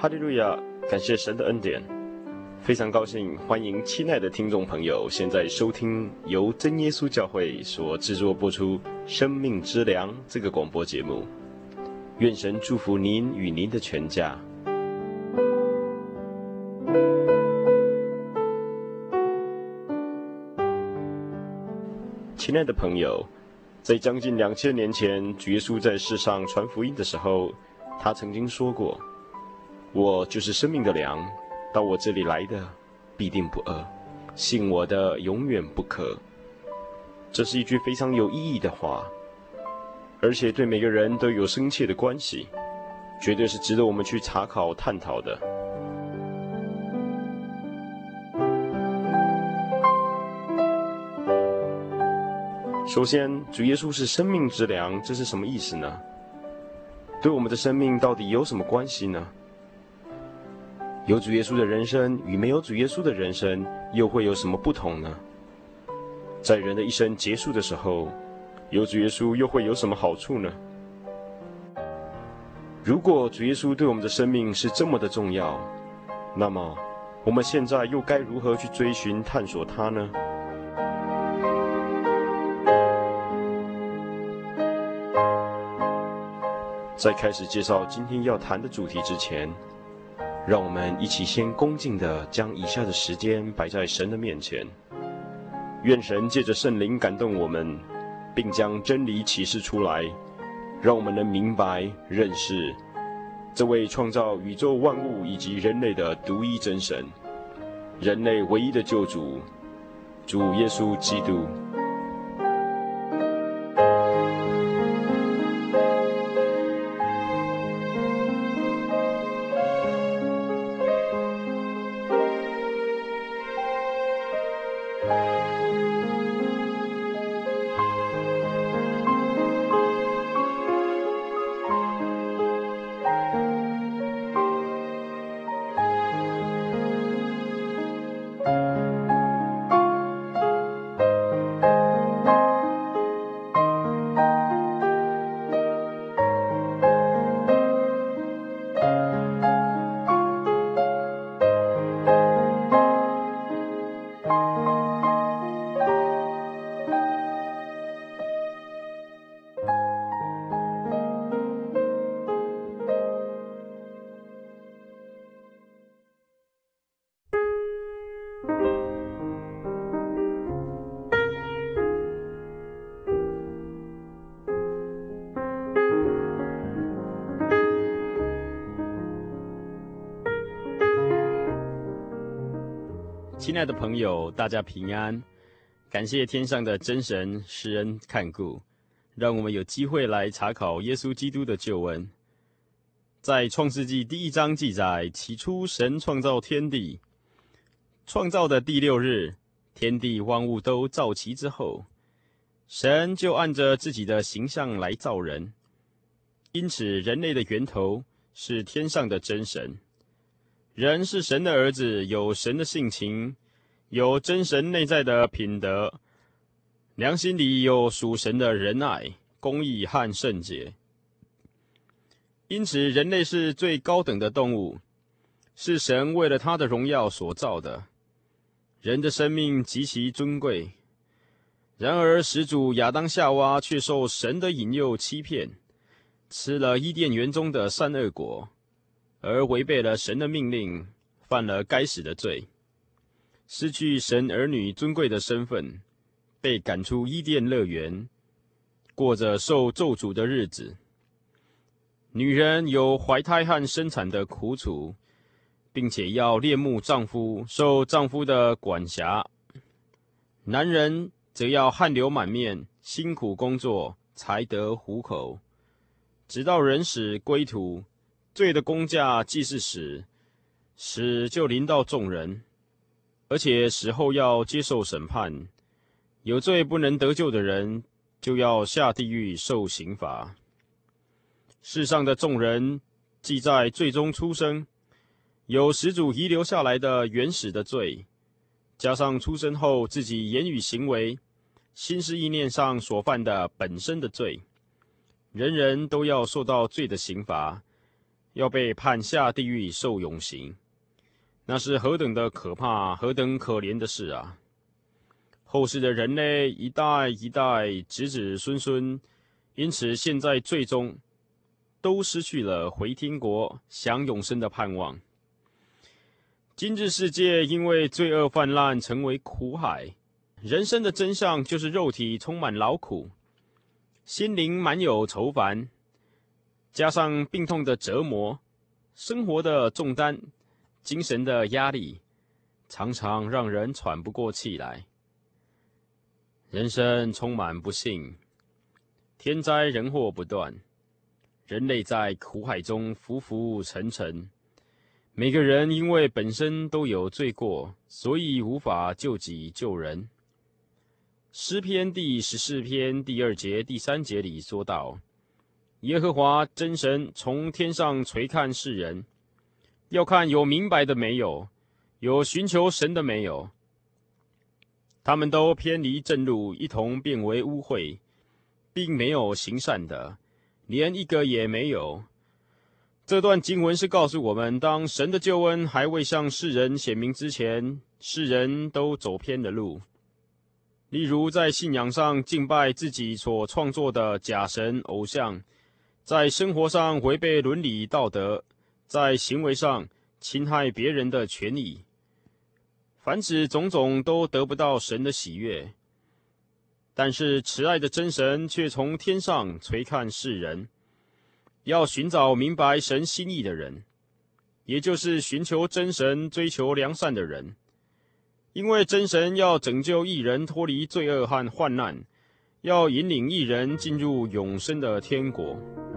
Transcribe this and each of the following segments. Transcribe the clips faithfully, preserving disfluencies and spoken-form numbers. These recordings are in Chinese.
哈利路亚，感谢神的恩典，非常高兴，欢迎亲爱的听众朋友，现在收听由真耶稣教会所制作播出《生命之粮》这个广播节目。愿神祝福您与您的全家。亲爱的朋友，在将近两千年前，主耶稣在世上传福音的时候，他曾经说过：“我就是生命的粮，到我这里来的必定不饿，信我的永远不渴。”这是一句非常有意义的话，而且对每个人都有深切的关系，绝对是值得我们去查考探讨的。首先，主耶稣是生命之粮，这是什么意思呢？对我们的生命到底有什么关系呢？有主耶稣的人生与没有主耶稣的人生又会有什么不同呢？在人的一生结束的时候，有主耶稣又会有什么好处呢？如果主耶稣对我们的生命是这么的重要，那么我们现在又该如何去追寻探索它呢？在开始介绍今天要谈的主题之前，让我们一起先恭敬地将以下的时间摆在神的面前，愿神借着圣灵感动我们，并将真理启示出来，让我们能明白认识这位创造宇宙万物以及人类的独一真神，人类唯一的救主，主耶稣基督。亲爱的朋友，大家平安！感谢天上的真神施恩看顾，让我们有机会来查考耶稣基督的救恩。在创世纪第一章记载，起初神创造天地，创造的第六日，天地万物都造齐之后，神就按着自己的形象来造人。因此，人类的源头是天上的真神。人是神的儿子，有神的性情，有真神内在的品德，良心里有属神的仁爱、公义和圣洁。因此，人类是最高等的动物，是神为了他的荣耀所造的。人的生命极其尊贵，然而始祖亚当夏娃却受神的引诱欺骗，吃了伊甸园中的善恶果，而违背了神的命令，犯了该死的罪，失去神儿女尊贵的身份，被赶出伊甸乐园，过着受咒诅的日子。女人有怀胎和生产的苦楚，并且要恋慕丈夫，受丈夫的管辖。男人则要汗流满面，辛苦工作，才得糊口，直到人死归土。罪的工价既是死，死就临到众人，而且死后要接受审判。有罪不能得救的人，就要下地狱受刑罚。世上的众人既在罪中出生，有始祖遗留下来的原始的罪，加上出生后自己言语行为、心思意念上所犯的本身的罪，人人都要受到罪的刑罚。 要被判下地狱受永刑，那是何等的可怕，何等可怜的事啊！后世的人类一代一代，子子孙孙，因此现在最终都失去了回天国享永生的盼望。今日世界因为罪恶泛滥，成为苦海。人生的真相就是肉体充满劳苦，心灵满有愁烦，加上病痛的折磨，生活的重担，精神的压力，常常让人喘不过气来。人生充满不幸，天灾人祸不断，人类在苦海中浮浮沉沉。每个人因为本身都有罪过，所以无法救己救人。诗篇第十四篇第二节第三节里说道：耶和华真神从天上垂看世人，要看有明白的没有，有寻求神的没有。他们都偏离正路，一同变为污秽，并没有行善的，连一个也没有。这段经文是告诉我们，当神的救恩还未向世人显明之前，世人都走偏了路。例如在信仰上敬拜自己所创作的假神偶像，在生活上违背伦理道德，在行为上侵害别人的权益。凡此种种都得不到神的喜悦，但是慈爱的真神却从天上垂看世人，要寻找明白神心意的人，也就是寻求真神、追求良善的人。因为真神要拯救义人脱离罪恶和患难，要引领义人进入永生的天国。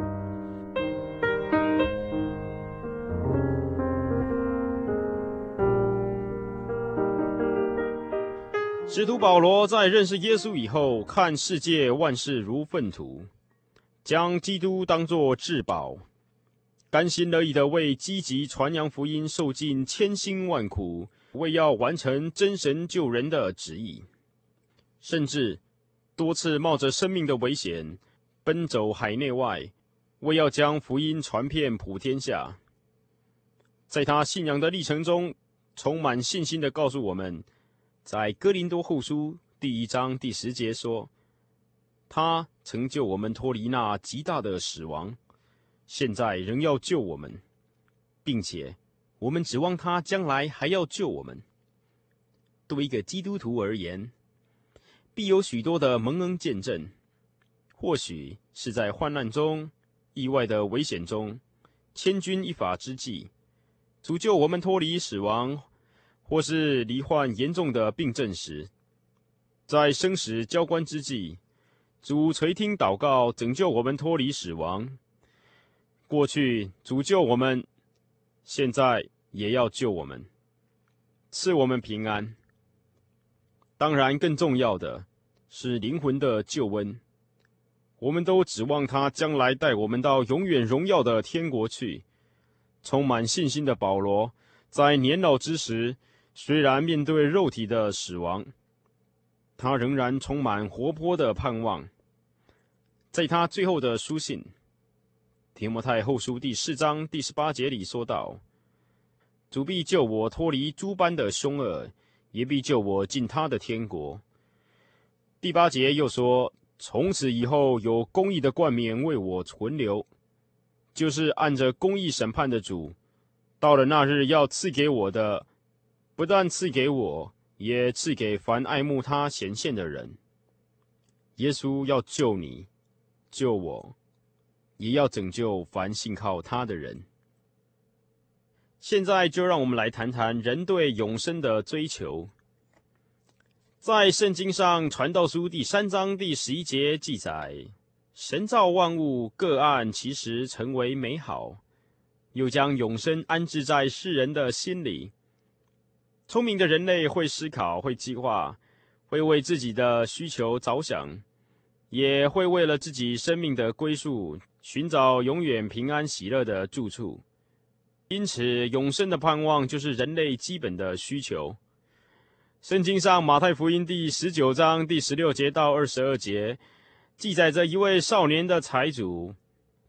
使徒保罗在认识耶稣以后，看世界万事如粪土，将基督当作至宝，甘心乐意地为积极传扬福音受尽千辛万苦，为要完成真神救人的旨意，甚至多次冒着生命的危险奔走海内外，为要将福音传遍普天下。在他信仰的历程中，充满信心地告诉我们，在哥林多后书第一章第十节说，他曾救我们脱离那极大的死亡，现在仍要救我们，并且我们指望他将来还要救我们。对一个基督徒而言，必有许多的蒙恩见证，或许是在患难中、意外的危险中、千钧一发之际，主救我们脱离死亡，或是罹患严重的病症时，在生死交关之际，主垂听祷告，拯救我们脱离死亡。过去主救我们，现在也要救我们，赐我们平安。当然，更重要的是灵魂的救恩。我们都指望他将来带我们到永远荣耀的天国去。充满信心的保罗，在年老之时，虽然面对肉体的死亡，他仍然充满活泼的盼望。在他最后的书信提摩太后书第四章第十八节里说道：主必救我脱离诸般的凶恶，也必救我进他的天国。第八节又说，从此以后有公义的冠冕为我存留，就是按着公义审判的主，到了那日要赐给我的，不但赐给我，也赐给凡爱慕他显现的人。耶稣要救你，救我，也要拯救凡信靠他的人。现在就让我们来谈谈人对永生的追求。在圣经上，传道书第三章第十一节记载，神造万物，各按其时成为美好，又将永生安置在世人的心里。聪明的人类会思考，会计划，会为自己的需求着想，也会为了自己生命的归宿，寻找永远平安喜乐的住处。因此，永生的盼望就是人类基本的需求。圣经上马太福音第十九章第十六节到二十二节记载着一位少年的财主，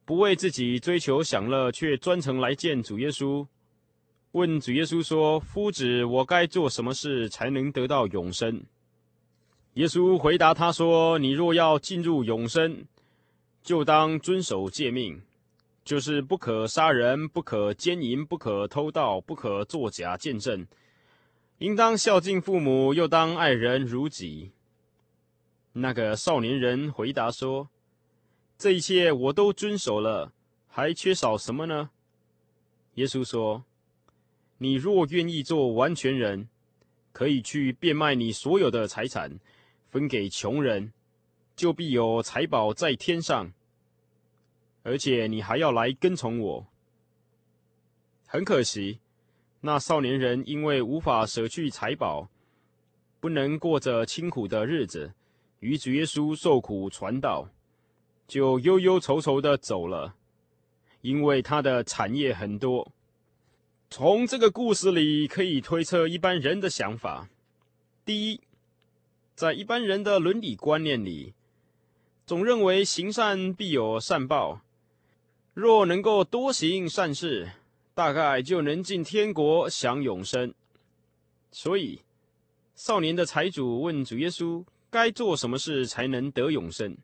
不为自己追求享乐，却专程来见主耶稣，问主耶稣说：夫子，我该做什么事才能得到永生？耶稣回答他说：你若要进入永生，就当遵守诫命，就是不可杀人，不可奸淫，不可偷盗，不可作假见证，应当孝敬父母，又当爱人如己。那个少年人回答说：这一切我都遵守了，还缺少什么呢？耶稣说：你若愿意做完全人，可以去变卖你所有的财产，分给穷人，就必有财宝在天上。而且你还要来跟从我。很可惜，那少年人因为无法舍去财宝，不能过着清苦的日子，与主耶稣受苦传道，就忧忧愁愁地走了，因为他的产业很多。从这个故事里可以推测一般人的想法。第一，在一般人的伦理观念里，总认为行善必有善报，若能够多行善事，大概就能进天国享永生。所以，少年的财主问主耶稣，该做什么事才能得永生？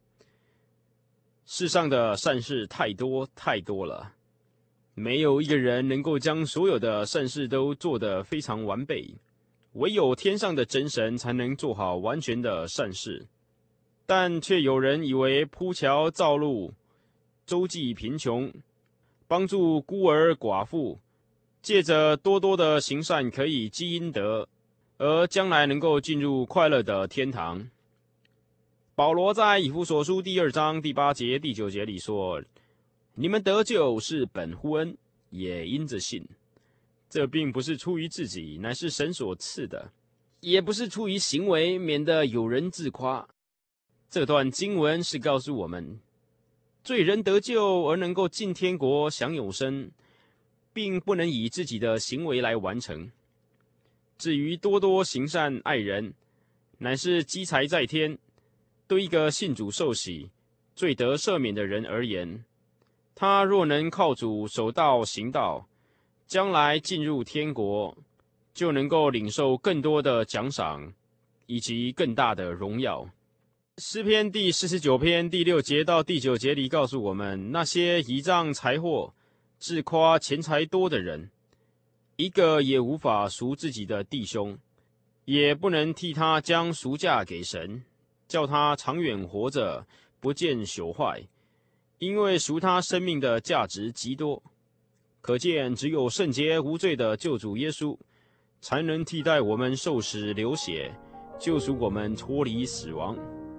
世上的善事太多太多了，没有一个人能够将所有的善事都做得非常完备，唯有天上的真神才能做好完全的善事。但却有人以为铺桥造路，周济贫穷，帮助孤儿寡妇，借着多多的行善可以积阴德，而将来能够进入快乐的天堂。保罗在以弗所书第二章第八节、第九节里说：你们得救是本乎恩，也因着信。这并不是出于自己，乃是神所赐的；也不是出于行为，免得有人自夸。这段经文是告诉我们，罪人得救而能够进天国享永生，并不能以自己的行为来完成。至于多多行善爱人，乃是积财在天。对一个信主受洗、罪得赦免的人而言，他若能靠主守道行道，将来进入天国，就能够领受更多的奖赏，以及更大的荣耀。诗篇第四十九篇第六节到第九节里告诉我们，那些倚仗财货、自夸钱财多的人，一个也无法赎自己的弟兄，也不能替他将赎价给神，叫他长远活着，不见朽坏，因为赎他生命的价值极多。可见只有圣洁无罪的救主耶稣，才能替代我们受死流血，救赎我们脱离死亡。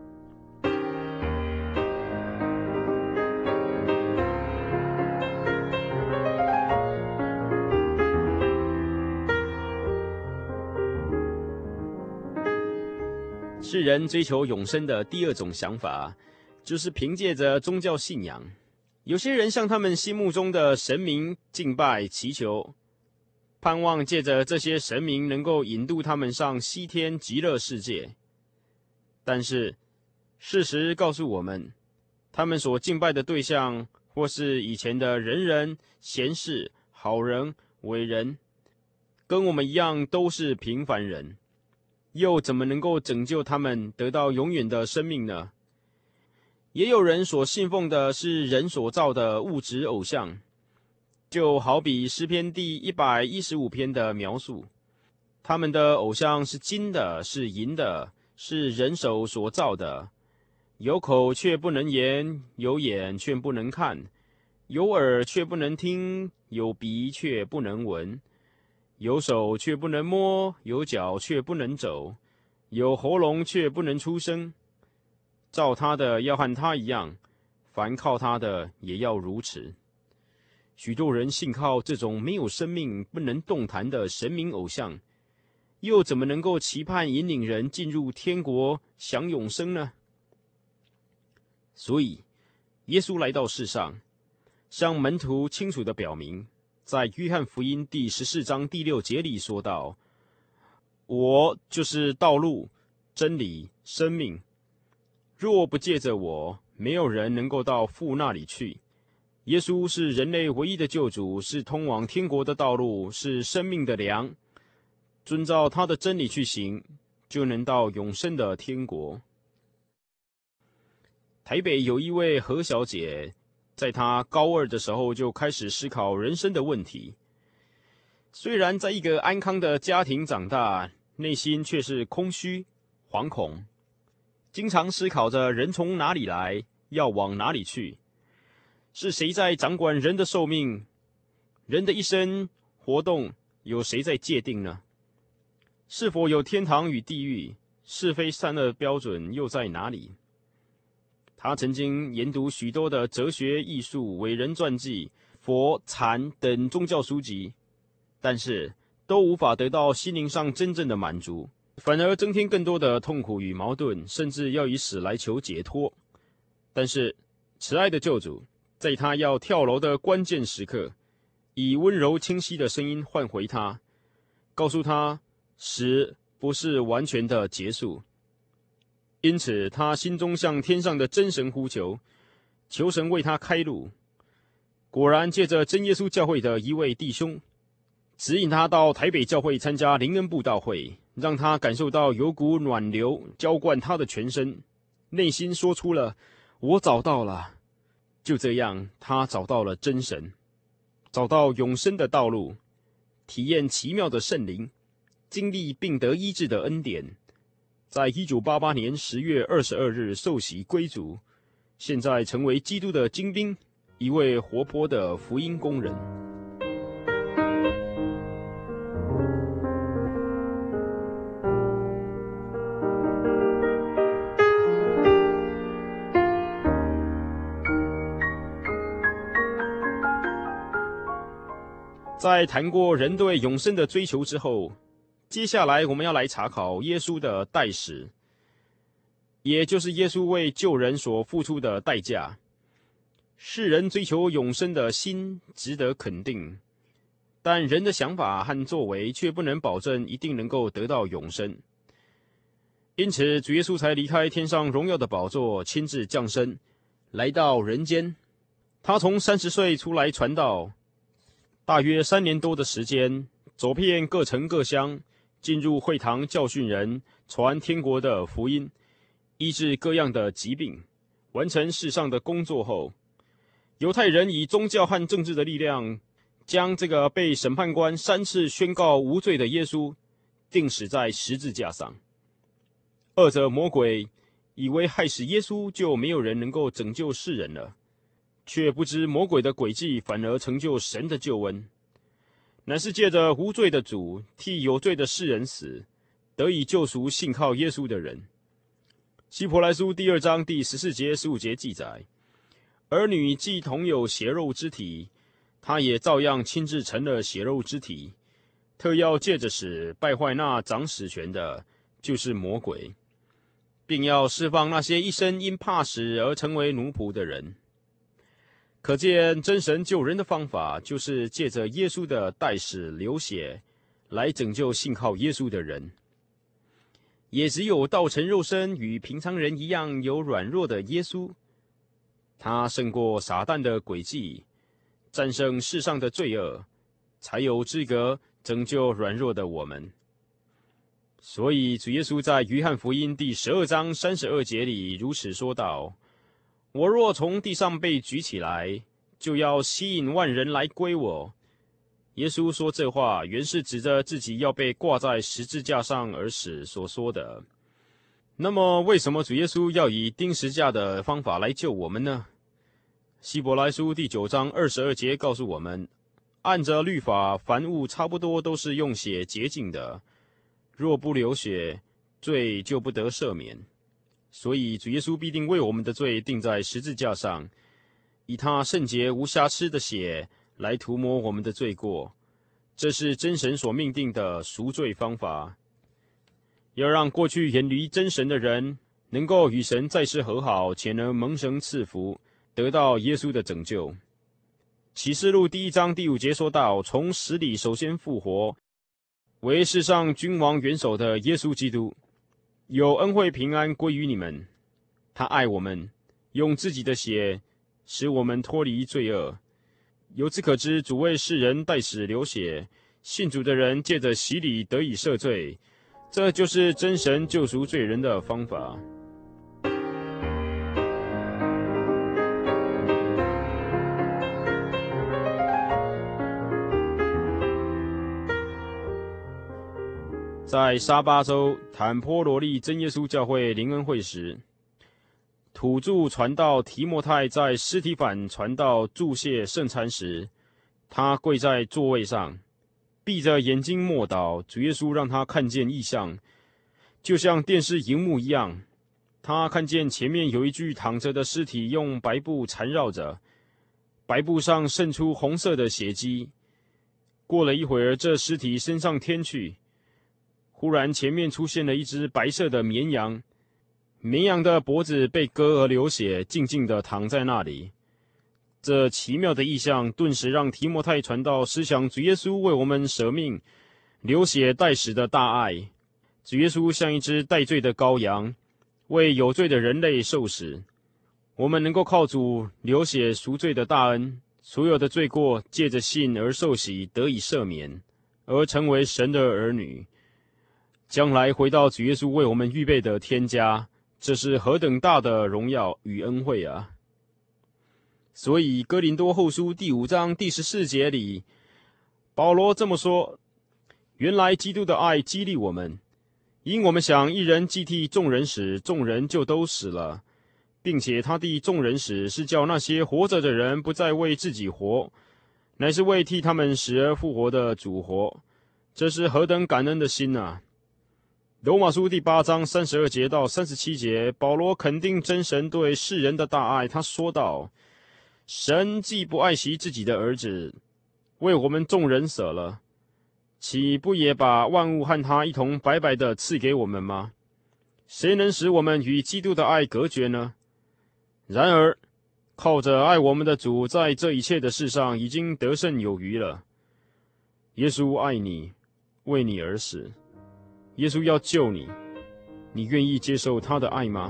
世人追求永生的第二种想法，就是凭借着宗教信仰。有些人向他们心目中的神明敬拜祈求，盼望借着这些神明能够引渡他们上西天极乐世界。但是事实告诉我们，他们所敬拜的对象，或是以前的仁人、贤士、好人、伟人，跟我们一样都是平凡人，又怎么能够拯救他们得到永远的生命呢？也有人所信奉的是人所造的物质偶像，就好比诗篇第一百一十五篇的描述，他们的偶像是金的，是银的，是人手所造的，有口却不能言，有眼却不能看，有耳却不能听，有鼻却不能闻，有手却不能摸，有脚却不能走，有喉咙却不能出声。造他的要和他一样，凡靠他的也要如此。许多人信靠这种没有生命、不能动弹的神明偶像，又怎么能够期盼引领人进入天国享永生呢？所以，耶稣来到世上，向门徒清楚地表明，在约翰福音第十四章第六节里说道：我就是道路、真理、生命，若不借着我，没有人能够到父那里去。 耶稣是人类唯一的救主，是通往天国的道路，是生命的粮。遵照他的真理去行，就能到永生的天国。台北有一位何小姐，在她高二的时候就开始思考人生的问题。虽然在一个安康的家庭长大，内心却是空虚、惶恐，经常思考着人从哪里来，要往哪里去，是谁在掌管人的寿命？人的一生活动有谁在界定呢？是否有天堂与地狱？是非善恶标准又在哪里？他曾经研读许多的哲学、艺术、伟人传记、佛、禅等宗教书籍，但是都无法得到心灵上真正的满足，反而增添更多的痛苦与矛盾，甚至要以死来求解脱。但是慈爱的救主在他要跳楼的关键时刻，以温柔清晰的声音唤回他，告诉他死不是完全的结束。因此他心中向天上的真神呼求，求神为他开路。果然借着真耶稣教会的一位弟兄，指引他到台北教会参加灵恩布道会，让他感受到有股暖流浇灌他的全身，内心说出了我找到了。就这样，他找到了真神，找到永生的道路，体验奇妙的圣灵，经历病得医治的恩典。在一九八八年十月二十二日受洗归主，现在成为基督的精兵，一位活泼的福音工人。在谈过人对永生的追求之后，接下来我们要来查考耶稣的代史，也就是耶稣为救人所付出的代价。世人追求永生的心值得肯定，但人的想法和作为却不能保证一定能够得到永生。因此主耶稣才离开天上荣耀的宝座，亲自降生，来到人间。他从三十岁出来传道，大约三年多的时间，走遍各城各乡，进入会堂教训人，传天国的福音，医治各样的疾病。完成世上的工作后，犹太人以宗教和政治的力量，将这个被审判官三次宣告无罪的耶稣钉死在十字架上。二者魔鬼以为害死耶稣就没有人能够拯救世人了，却不知魔鬼的诡计反而成就神的救恩，乃是借着无罪的主替有罪的世人死，得以救赎信靠耶稣的人。希伯来书第二章第十四节、十五节记载，儿女既同有血肉之体，他也照样亲自成了血肉之体，特要借着死败坏那掌死权的，就是魔鬼，并要释放那些一生因怕死而成为奴仆的人。可见真神救人的方法，就是借着耶稣的代死流血，来拯救信靠耶稣的人。也只有道成肉身，与平常人一样有软弱的耶稣，他胜过撒旦的诡计，战胜世上的罪恶，才有资格拯救软弱的我们。所以主耶稣在约翰福音第十二章三十二节里如此说道：我若从地上被举起来，就要吸引万人来归我。耶稣说这话，原是指着自己要被挂在十字架上而死所说的。那么，为什么主耶稣要以钉十字架的方法来救我们呢？希伯来书第九章二十二节告诉我们，按着律法，凡物差不多都是用血洁净的，若不流血，罪就不得赦免。所以主耶稣必定为我们的罪钉在十字架上，以他圣洁无瑕疵的血来涂抹我们的罪过，这是真神所命定的赎罪方法，要让过去远离真神的人能够与神再次和好，且能蒙神赐福，得到耶稣的拯救。启示录第一章第五节说到，从死里首先复活，为世上君王元首的耶稣基督，有恩惠平安归于你们。他爱我们，用自己的血使我们脱离罪恶。由此可知，主为世人代死流血，信主的人借着洗礼得以赦罪，这就是真神救赎罪人的方法。在沙巴州坦波罗利真耶稣教会灵恩会时，土著传道提摩太在斯提反传道祝谢圣餐时，他跪在座位上，闭着眼睛默祷。主耶稣让他看见异象，就像电视荧幕一样。他看见前面有一具躺着的尸体，用白布缠绕着，白布上渗出红色的血迹。过了一会儿，这尸体升上天去。忽然前面出现了一只白色的绵羊，绵羊的脖子被割而流血，静静地躺在那里。这奇妙的异象顿时让提摩太传道思想主耶稣为我们舍命流血代死的大爱。主耶稣像一只代罪的羔羊，为有罪的人类受死。我们能够靠主流血赎罪的大恩，所有的罪过借着信而受洗，得以赦免，而成为神的儿女。将来回到主耶稣为我们预备的天家，这是何等大的荣耀与恩惠啊！所以哥林多后书第五章第十四节里，保罗这么说：原来基督的爱激励我们，因我们想一人既替众人死，众人就都死了，并且他替众人死，是叫那些活着的人不再为自己活，乃是为替他们死而复活的主活。这是何等感恩的心啊！罗马书第八章三十二节到三十七节，保罗肯定真神对世人的大爱。他说道：神既不爱惜自己的儿子，为我们众人舍了，岂不也把万物和他一同白白的赐给我们吗？谁能使我们与基督的爱隔绝呢？然而靠着爱我们的主，在这一切的事上已经得胜有余了。耶稣爱你，为你而死。耶稣要救你，你愿意接受他的爱吗？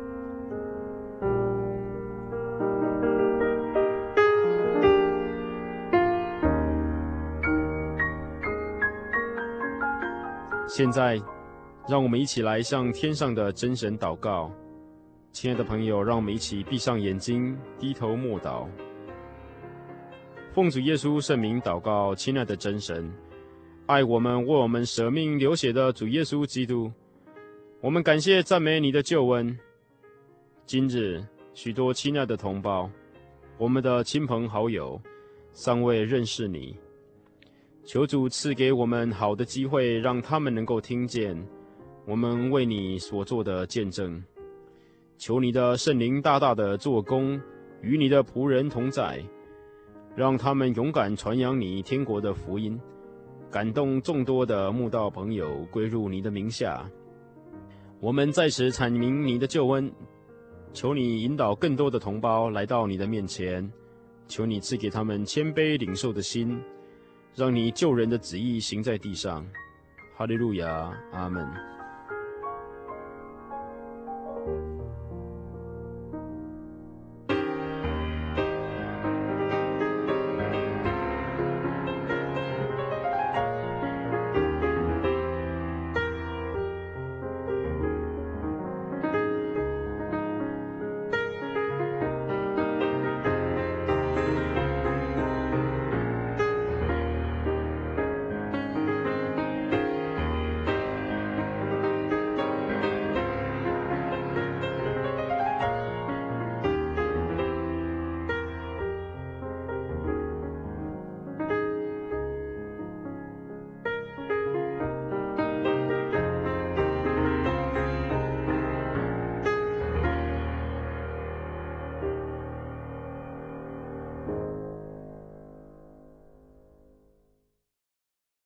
现在，让我们一起来向天上的真神祷告。亲爱的朋友，让我们一起闭上眼睛，低头默祷。奉主耶稣圣名祷告，亲爱的真神，爱我们、为我们舍命流血的主耶稣基督，我们感谢赞美你的救恩。今日许多亲爱的同胞，我们的亲朋好友尚未认识你，求主赐给我们好的机会，让他们能够听见我们为你所做的见证。求你的圣灵大大的做工，与你的仆人同在，让他们勇敢传扬你天国的福音，感动众多的慕道朋友归入你的名下。我们在此阐明你的救恩，求你引导更多的同胞来到你的面前，求你赐给他们谦卑领受的心，让你救人的旨意行在地上。哈利路亚，阿们。